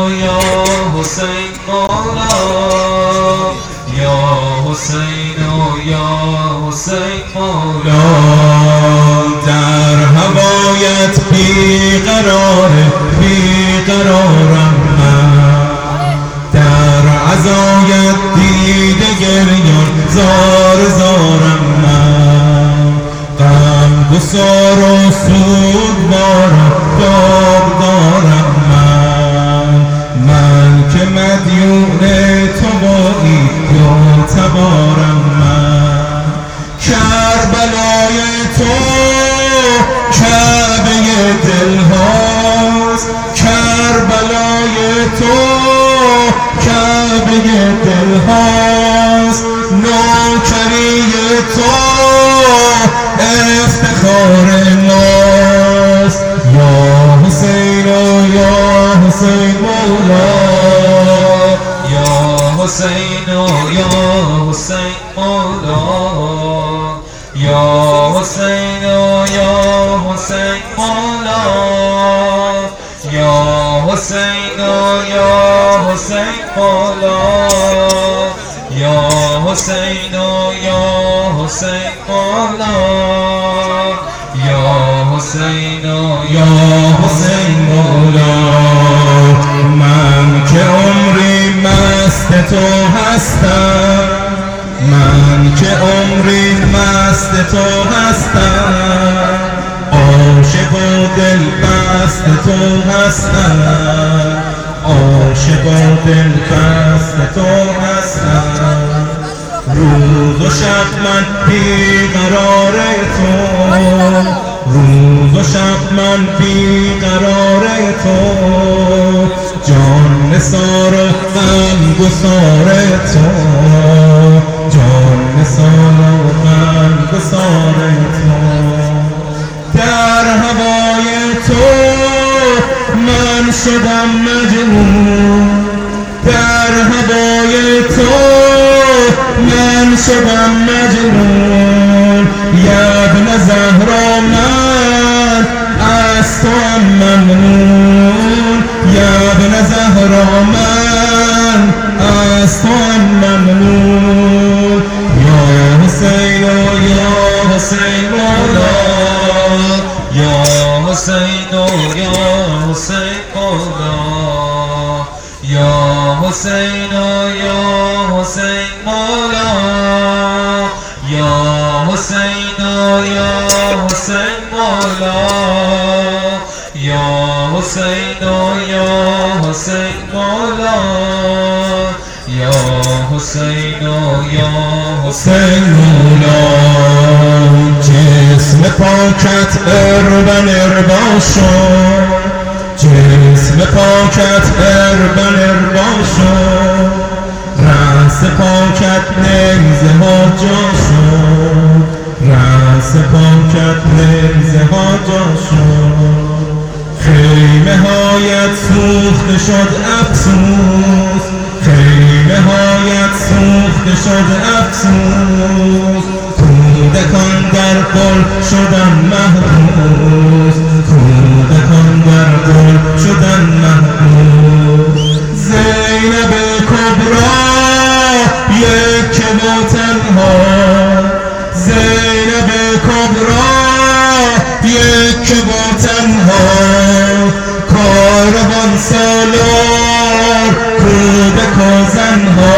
یا حسین مولا یا حسین یا حسین مولا در هوایت بیقرارم من در عزایت دیده گریان زارم من غم گسار و سوگوارم داغدارم من که مدیون تو بایی یا تبارم من کربلای تو کعبه دل هاست کربلای تو کعبه دل هاست نوکری تو افتخار ماست یا حسین یا حسین مولا یا حسین یا حسین مولا یا حسین یا حسین مولا یا حسین یا حسین مولا یا حسین یا حسین مولا یا حسین یا حسین مولا من که عمری مست تو هستم من که عمری مست تو هستم عاشق و دل بست تو هستم عاشق و دل بست تو هستم روز و شب من بیقرار تو روز و شب من بیقرار تو جان نثار و غمگسار تو جان نثار و غمگسار تو در هوای تو من شدم مجنون در هوای تو من شدم مجنون یا ابن زهرا من از تو ممنون یا ابن زهرا من از تو ممنون یا حسین یا حسین مولا یا حسین یا حسین مولا یا حسین یا حسین مولا یا حسین یا حسین مولا یا حسین یا حسین مولا یا حسین یا حسین مولا جسم پاکت اربا شد جسم پاکت اربا شد رأس پاکت نیزه ها جا شد رأس پاکت نیزه ها جا شد خیمه هایت سوخته شد افسوس خیمه هایت سوخته شد افسوس کودکان در گل شدن محبوس کودکان در گل شدن محبوس زینب کبرا یک و تنها زینب کبرا یک و تنها کاروان سالار کودک و زنها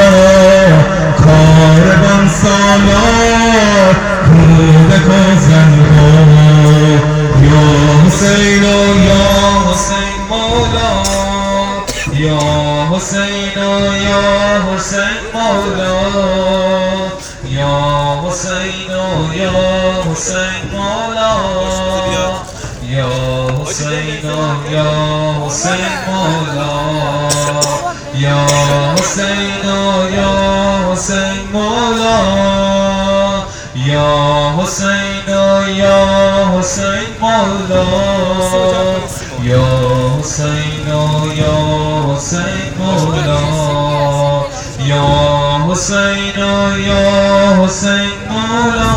کاروان سالار کودک و زنها یا حسین یا حسین مولا یا حسین یا حسین مولا یا حسین یا حسین مولا یا حسین یا حسین مولا یا حسین یا حسین مولا یا حسین یا حسین مولا یا حسین یا حسین مولا یا حسین یا حسین مولا